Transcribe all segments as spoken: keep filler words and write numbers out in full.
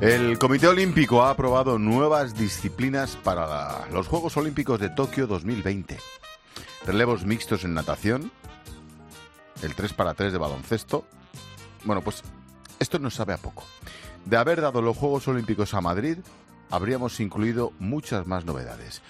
El Comité Olímpico ha aprobado nuevas disciplinas para la, los Juegos Olímpicos de Tokio dos mil veinte. Relevos mixtos en natación, el tres para tres de baloncesto. Bueno, pues esto nos sabe a poco. De haber dado los Juegos Olímpicos a Madrid, habríamos incluido muchas más novedades.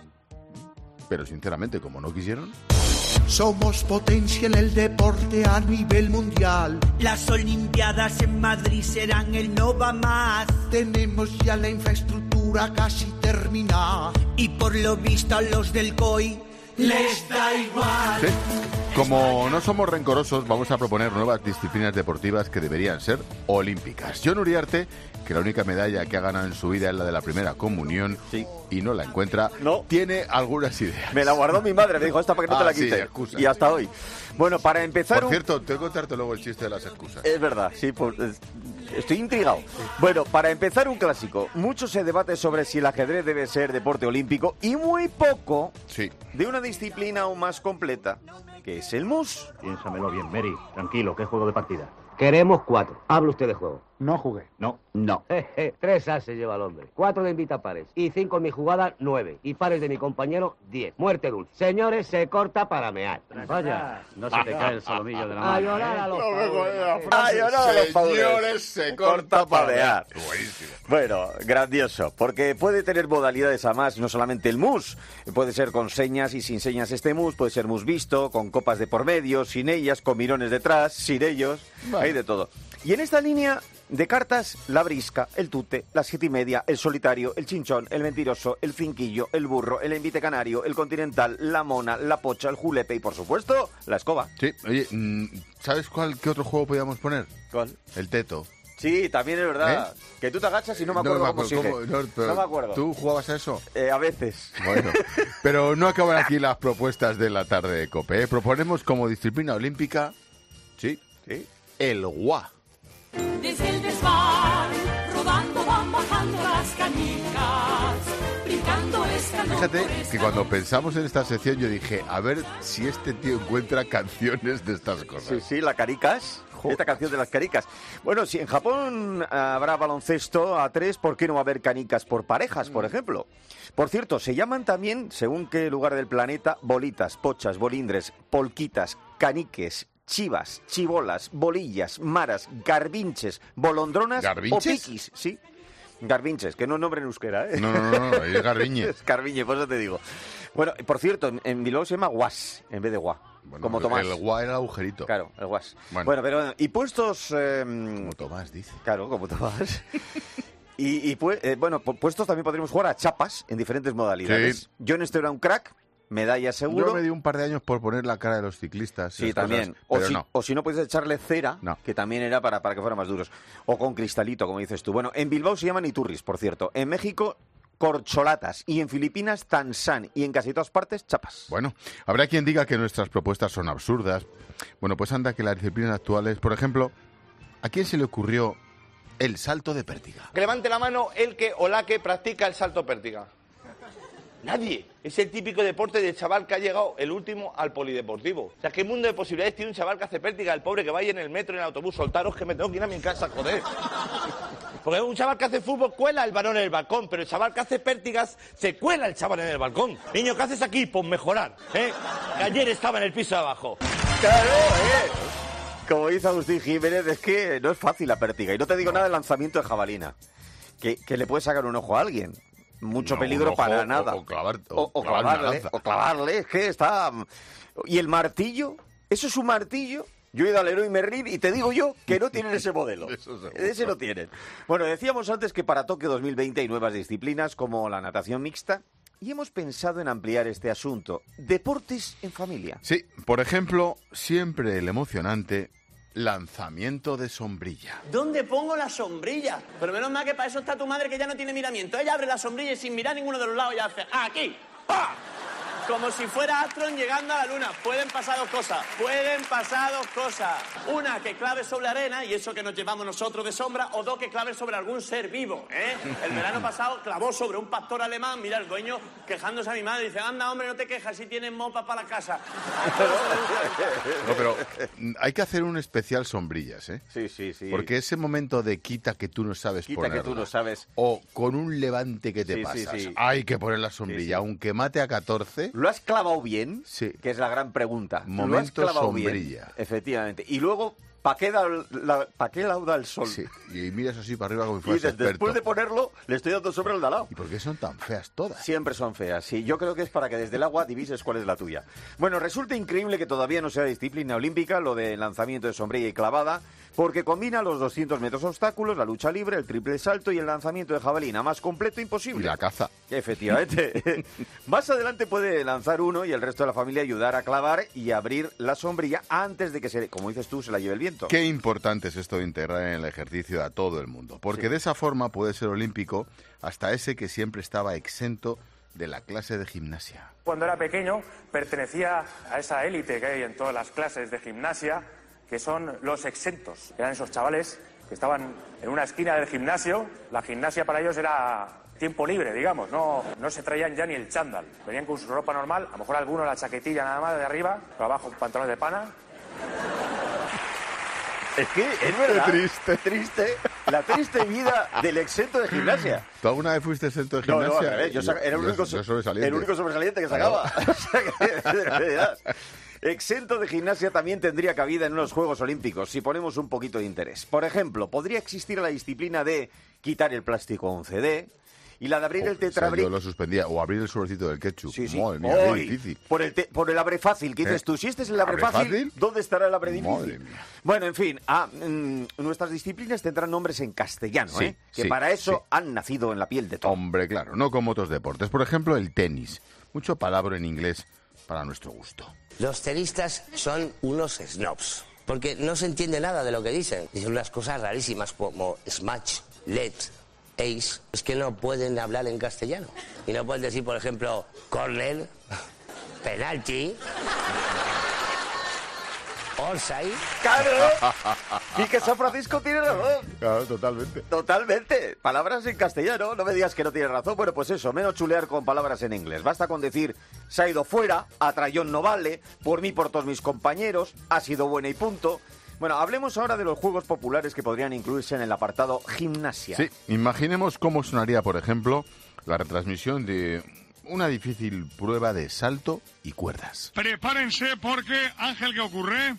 Pero sinceramente, como no quisieron... Somos potencia en el deporte a nivel mundial. Las Olimpiadas en Madrid serán el no va más. Tenemos ya la infraestructura casi terminada. Y por lo visto a los del C O I les da igual. Sí. Como no somos rencorosos, vamos a proponer nuevas disciplinas deportivas que deberían ser olímpicas. John Uriarte, que la única medalla que ha ganado en su vida es la de la primera comunión, sí, y no la encuentra, no, tiene algunas ideas. Me la guardó mi madre, me dijo, esta para que no ah, te la sí, quite. excusa. Y hasta hoy. Bueno, para empezar... Por un... cierto, tengo que contarte luego el chiste de las excusas. Es verdad, sí, pues... Estoy intrigado. Bueno, para empezar un clásico. Mucho se debate sobre si el ajedrez debe ser deporte olímpico y muy poco sí. de una disciplina aún más completa, que es el mus. Piénsamelo bien, Mary. Tranquilo, ¿qué juego de partida? Queremos cuatro. Hable usted de juego. No jugué. No. No. Tres ases lleva el hombre. Cuatro de invitapares. Y cinco en mi jugada, nueve. Y pares de mi compañero, diez. Muerte dulce. Señores, se corta para mear. Vaya, no se te cae el solomillo de la mano. A llorar a los A llorar a los padres. Señores, se corta para mear. Buenísimo. Bueno, grandioso. Porque puede tener modalidades a más, no solamente el mus. Puede ser con señas y sin señas este mus. Puede ser mus visto, con copas de por medio, sin ellas, con mirones detrás, sin ellos. Vale. Hay de todo. Y en esta línea de cartas, la brisca, el tute, la siete y media, el solitario, el chinchón, el mentiroso, el finquillo, el burro, el envite canario, el continental, la mona, la pocha, el julepe y, por supuesto, la escoba. Sí, oye, ¿sabes cuál, qué otro juego podíamos poner? ¿Cuál? El teto. Sí, también es verdad. ¿Eh? Que tú te agachas y no me acuerdo no, cómo sigue. ¿cómo? No, no me acuerdo. ¿Tú jugabas a eso? Eh, a veces. Bueno, pero no acaban aquí las propuestas de la tarde de COPE. ¿eh? Proponemos como disciplina olímpica, sí, sí, el guá. Desde el desván, rodando van bajando las canicas, brincando esta noche. Fíjate que cuando pensamos en esta sección yo dije, a ver si este tío encuentra canciones de estas cosas. Sí, sí, la caricas. Esta canción de las caricas. Bueno, si en Japón habrá baloncesto a tres, ¿por qué no va a haber canicas por parejas, por ejemplo? Por cierto, se llaman también, según qué lugar del planeta, bolitas, pochas, bolindres, polquitas, caniques, chivas, chibolas, bolillas, maras, garbinches, bolondronas o piquis. Sí, garbinches, que no nombre en euskera, ¿eh? No, no, no, no es garbiñe. Es garbiñe, por eso te digo. Bueno, por cierto, en, en Bilbao se llama guas, en vez de guá. Bueno, como Tomás. El guá era el agujerito. Claro, el guas. Bueno, bueno pero y puestos... Eh, como Tomás dice. Claro, como Tomás. y y pues, eh, bueno, puestos también podríamos jugar a chapas en diferentes modalidades. Sí. Yo en este era un crack, medalla seguro. Yo me di un par de años por poner la cara de los ciclistas. Sí, también. Cosas, o, pero si, no. o si no, puedes echarle cera, no. que también era para, para que fueran más duros. O con cristalito, como dices tú. Bueno, en Bilbao se llaman iturris, por cierto. En México... corcholatas, y en Filipinas tansan, y en casi todas partes chapas. Bueno, habrá quien diga que nuestras propuestas son absurdas. Bueno, pues anda que las disciplinas actuales, por ejemplo, ¿a quién se le ocurrió el salto de pértiga? Que levante la mano el que o la que practica el salto pértiga. Nadie. Es el típico deporte del chaval que ha llegado el último al polideportivo. O sea, ¿qué mundo de posibilidades tiene un chaval que hace pértiga? El pobre que vaya en el metro, en el autobús, soltaros que me tengo que ir a mi casa, joder. Porque un chaval que hace fútbol cuela el balón en el balcón, pero el chaval que hace pértigas se cuela el chaval en el balcón. Niño, ¿qué haces aquí? Pues mejorar, ¿eh? Que ayer estaba en el piso de abajo. Claro, ¿eh? Como dice Agustín Jiménez, es que no es fácil la pértiga. Y no te digo nada del lanzamiento de jabalina. Que, que le puede sacar un ojo a alguien. Mucho no, peligro ojo, para nada. O, o, clavar, o, o, o clavarle, o clavarle, es que está... ¿Y el martillo? ¿Eso es un martillo? Yo he ido al Leroy Merlin y te digo yo que no tienen ese modelo. Ese no tienen. Bueno, decíamos antes que para Tokio dos mil veinte hay nuevas disciplinas como la natación mixta y hemos pensado en ampliar este asunto. Deportes en familia. Sí, por ejemplo, siempre el emocionante... lanzamiento de sombrilla. ¿Dónde pongo la sombrilla? Pero menos mal que para eso está tu madre, que ya no tiene miramiento. Ella abre la sombrilla y sin mirar ninguno de los lados ya hace ¡aquí! ¡Ah! Como si fuera Astron llegando a la luna. Pueden pasar dos cosas. Pueden pasar dos cosas. Una, que clave sobre arena, y eso que nos llevamos nosotros de sombra. O dos, que clave sobre algún ser vivo, ¿eh? El verano pasado clavó sobre un pastor alemán. Mira, el dueño quejándose a mi madre. Dice, anda, hombre, no te quejas si tienes mopa para la casa. No, pero hay que hacer un especial sombrillas, ¿eh? Sí, sí, sí. Porque ese momento de quita que tú no sabes Quita ponerla, que tú no sabes. o con un levante que te Sí, sí, pasas, sí. hay que poner la sombrilla, Sí, sí. aunque mate a catorce. ¿Lo has clavado bien? Sí. Que es la gran pregunta. ¿Lo has Momento clavado sombrilla. bien? Efectivamente. Y luego, ¿para qué, da la- pa' qué lado da el sol? Sí, y miras así para arriba como si Y fueras des- experto. después de ponerlo, le estoy dando sombra al de al lado. ¿Y por qué son tan feas todas? Siempre son feas, sí. Yo creo que es para que desde el agua divises cuál es la tuya. Bueno, resulta increíble que todavía no sea disciplina olímpica lo de lanzamiento de sombrilla y clavada, porque combina los doscientos metros obstáculos, la lucha libre, el triple salto y el lanzamiento de jabalina. Más completo imposible. Y la caza. Efectivamente. Más adelante puede lanzar uno y el resto de la familia ayudar a clavar y abrir la sombrilla antes de que, se, como dices tú, se la lleve el viento. Qué importante es esto de integrar en el ejercicio a todo el mundo, porque Sí. de esa forma puede ser olímpico hasta ese que siempre estaba exento de la clase de gimnasia. Cuando era pequeño pertenecía a esa élite que hay en todas las clases de gimnasia, que son los exentos. Eran esos chavales que estaban en una esquina del gimnasio. La gimnasia para ellos era tiempo libre, digamos. No, no se traían ya ni el chándal. Venían con su ropa normal, a lo mejor alguno la chaquetilla nada más de arriba, pero abajo pantalones de pana. Es que es verdad. Qué triste. Triste. La triste vida del exento de gimnasia. ¿Tú alguna vez fuiste exento de No, gimnasia? no, al revés, yo saca- era el Yo- único, yo so- sobresaliente. el único sobresaliente que Claro. sacaba. O sea que, de verdad. Exento de gimnasia también tendría cabida en unos Juegos Olímpicos si ponemos un poquito de interés. Por ejemplo, podría existir la disciplina de quitar el plástico a un C D y la de abrir Oh, el o sea, tetrabric. yo lo suspendía. O abrir el sobrecito del ketchup. Sí, sí. Madre mía, qué Hoy, difícil. Por el, te- por el abre fácil, ¿qué dices ¿Eh? tú? Si este es el abre, ¿Abre fácil, fácil? ¿dónde estará el abre difícil? Madre mía. Bueno, en fin, ah, mm, nuestras disciplinas tendrán nombres en castellano, Sí, ¿eh? Que sí, para eso sí. han nacido en la piel de todo. Hombre, claro, no como otros deportes. Por ejemplo, el tenis. Mucho palabra en inglés para nuestro gusto. Los tenistas son unos snobs, porque no se entiende nada de lo que dicen. Dicen unas cosas rarísimas como smash, let, ace. Es que no pueden hablar en castellano. Y no pueden decir, por ejemplo, corner, penalti, offside. ¡Claro! Y que San Francisco tiene razón. Claro, totalmente. Totalmente. Palabras en castellano. No me digas que no tienes razón. Bueno, pues eso, menos chulear con palabras en inglés. Basta con decir, se ha ido fuera, a trayón no vale, por mí, por todos mis compañeros, ha sido buena y punto. Bueno, hablemos ahora de los juegos populares que podrían incluirse en el apartado gimnasia. Sí, imaginemos cómo sonaría, por ejemplo, la retransmisión de una difícil prueba de salto y cuerdas. Prepárense porque, Ángel, ¿qué ocurre?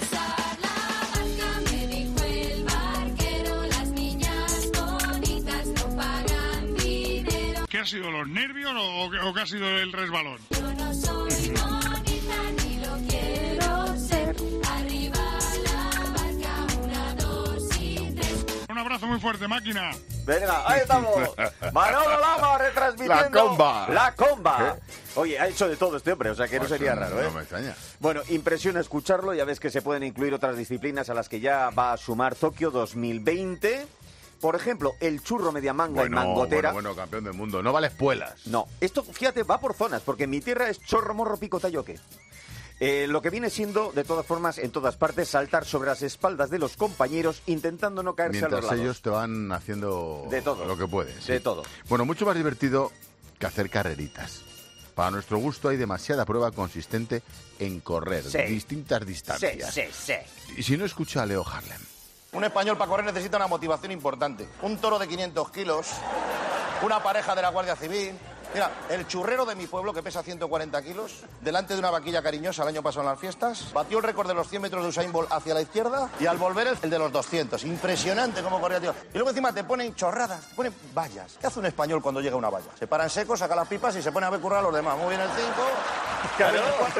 ¿Qué ha sido, los nervios o, o qué- o qué ha sido el resbalón? Yo no soy bonita ni lo quiero ser. Arriba la barca, una, dos y tres. Un abrazo muy fuerte, máquina. Venga, ahí estamos. Manolo Lama retransmitiendo. La comba. La comba. Oye, ha hecho de todo este hombre, o sea que no Pues sería no, raro, ¿eh? no me extraña. Bueno, impresiona escucharlo. Ya ves que se pueden incluir otras disciplinas a las que ya va a sumar Tokio dos mil veinte. Por ejemplo, el churro media manga Bueno, y mangotera. bueno, bueno, campeón del mundo. No vale espuelas. No, esto, fíjate, va por zonas, porque en mi tierra es chorro, morro, pico, tayoque. Eh, lo que viene siendo, de todas formas, en todas partes, saltar sobre las espaldas de los compañeros intentando no caerse a Mientras los lados. ellos te van haciendo De todo. lo que pueden. De todo. Bueno, mucho más divertido que hacer carreritas. Para nuestro gusto hay demasiada prueba consistente en correr Sí. distintas Sí, distancias. sí, sí. Y si no, escucha a Leo Harlem. Un español para correr necesita una motivación importante. Un toro de quinientos kilos, una pareja de la Guardia Civil. Mira, el churrero de mi pueblo, que pesa ciento cuarenta kilos, delante de una vaquilla cariñosa el año pasado en las fiestas, batió el récord de los cien metros de Usain Bolt hacia la izquierda y al volver el de los doscientos. Impresionante cómo corría, tío. Y luego encima te ponen chorradas, te ponen vallas. ¿Qué hace un español cuando llega a una valla? Se para en seco, saca las pipas y se pone a ver currar a los demás. Muy bien el cinco. Claro.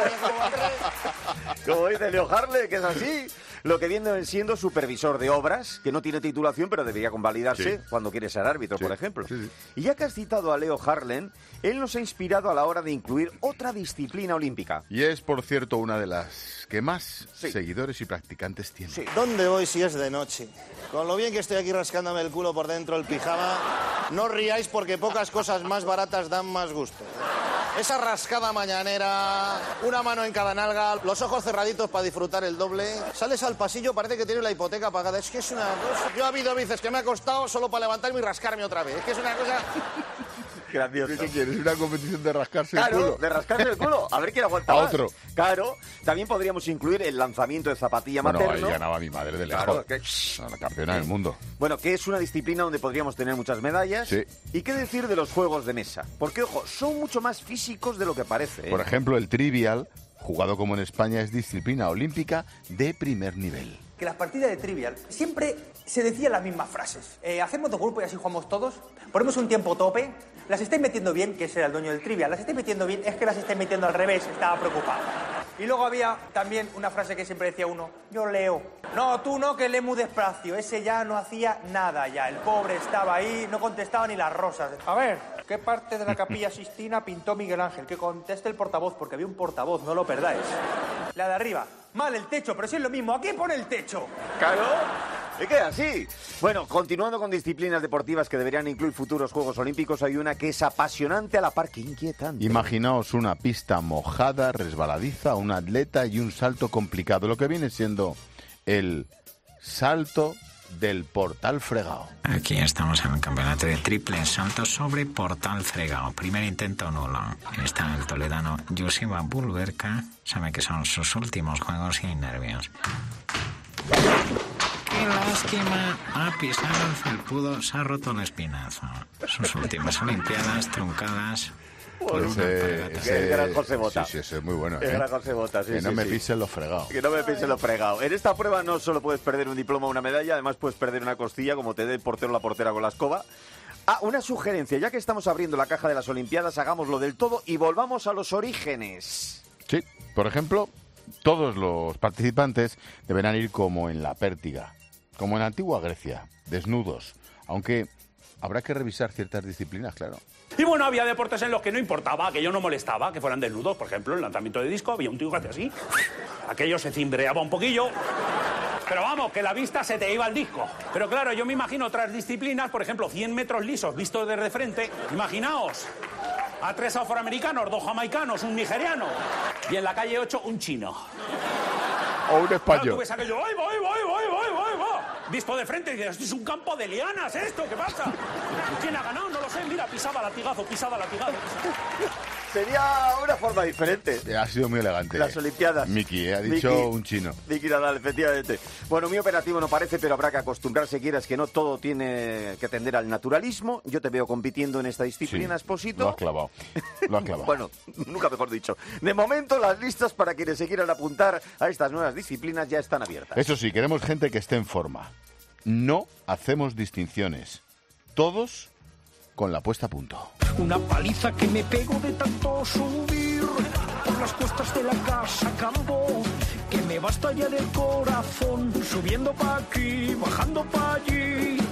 Como dice Leo Harlem, que es así. Lo que viene siendo supervisor de obras, que no tiene titulación, pero debería convalidarse Sí. cuando quiere ser árbitro, Sí, por ejemplo. sí, sí. Y ya que has citado a Leo Harlem, él nos ha inspirado a la hora de incluir otra disciplina olímpica. Y es, por cierto, una de las que más Sí. seguidores y practicantes tiene. Sí. ¿Dónde voy si es de noche? Con lo bien que estoy aquí rascándome el culo por dentro, el pijama, no os riáis porque pocas cosas más baratas dan más gusto. esa rascada mañanera, una mano en cada nalga, los ojos cerraditos para disfrutar el doble. Sales al pasillo, parece que tienes la hipoteca pagada. Es que es una cosa... Yo ha habido veces que me ha costado solo para levantarme y rascarme otra vez. Es que es una cosa... Gracioso. ¿Qué quieres? ¿Una competición de rascarse Claro, el culo? de rascarse el culo. A ver quién aguanta A más. otro. Claro. También podríamos incluir el lanzamiento de zapatilla Bueno, materno. ahí ganaba mi madre de lejos. Claro, que- La campeona del mundo. Bueno, que es una disciplina donde podríamos tener muchas medallas. Sí. ¿Y qué decir de los juegos de mesa? Porque, ojo, son mucho más físicos de lo que parece. ¿eh? Por ejemplo, el Trivial, jugado como en España, es disciplina olímpica de primer nivel. Que las partidas de Trivial siempre se decían las mismas frases. Eh, hacemos dos grupos y así jugamos todos. Ponemos un tiempo tope. Las estáis metiendo bien, que ese era el dueño del Trivial. Las estáis metiendo bien, es que las estáis metiendo al revés. Estaba preocupado. Y luego había también una frase que siempre decía uno. Yo leo. No, tú no, que lee muy despacio. Ese ya no hacía nada ya. El pobre estaba ahí, no contestaba ni las rosas. A ver, ¿qué parte de la Capilla Sistina pintó Miguel Ángel? Que conteste el portavoz, porque había un portavoz, no lo perdáis. La de arriba. Mal el techo, pero si es lo mismo. ¿A qué pone el techo? Claro. ¿Y qué así? Bueno, continuando con disciplinas deportivas que deberían incluir futuros Juegos Olímpicos, hay una que es apasionante a la par que inquietante. Imaginaos una pista mojada, resbaladiza, un atleta y un salto complicado, lo que viene siendo el salto del portal fregado. Aquí estamos en el campeonato de triple salto sobre portal fregado. Primer intento nulo. Está el toledano Joseba Bulberka. Sabe que son sus últimos juegos y hay nervios. ¡Qué lástima! Ha pisado el felpudo, se ha roto el espinazo. Sus últimas olimpiadas truncadas por una Ese, pared. ese- El gran José Bota. Sí, sí, ese es muy bueno. El ¿eh? gran José Bota, sí, Que no sí, me sí. pisen los fregados. Que no me piense lo fregado. En esta prueba no solo puedes perder un diploma o una medalla, además puedes perder una costilla, como te dé el portero o la portera con la escoba. Ah, una sugerencia, ya que estamos abriendo la caja de las Olimpiadas, hagámoslo del todo y volvamos a los orígenes. Sí, por ejemplo, todos los participantes deberán ir como en la pértiga, como en la antigua Grecia, desnudos, aunque habrá que revisar ciertas disciplinas, claro. Y bueno, había deportes en los que no importaba, que yo no molestaba, que fueran desnudos. Por ejemplo, el lanzamiento de disco, había un tío que hacía así. Aquello se cimbreaba un poquillo. Pero vamos, que la vista se te iba al disco. Pero claro, yo me imagino otras disciplinas, por ejemplo, cien metros lisos vistos desde frente. Imaginaos a tres afroamericanos, dos jamaicanos, un nigeriano. Y en la calle ocho, un chino. O un Claro, español. tú ves aquello, ¡ay, voy, voy, voy, voy, voy, voy! Visto de frente y dices, esto es un campo de lianas, ¿esto? ¿Qué pasa? ¿Quién ha ganado? No lo sé. Mira, pisaba latigazo, pisaba latigazo. Sería una forma diferente. Ha sido muy elegante. Las Olimpiadas. Miki, ¿eh? Ha dicho Miki. un chino. Vicky Nadal, efectivamente. Bueno, muy operativo no parece, pero habrá que acostumbrarse, quieras que no, todo tiene que tender al naturalismo. Yo te veo compitiendo en esta disciplina, Sí, Esposito. Lo has clavado. Lo has clavado. Bueno, nunca mejor dicho. De momento, las listas para quienes se quieran apuntar a estas nuevas disciplinas ya están abiertas. Eso sí, queremos gente que esté en forma. No hacemos distinciones. Todos con la puesta a punto. Una paliza que me pego de tanto subir por las cuestas de la casa campo, que me va a estallar el corazón, subiendo pa' aquí, bajando pa' allí.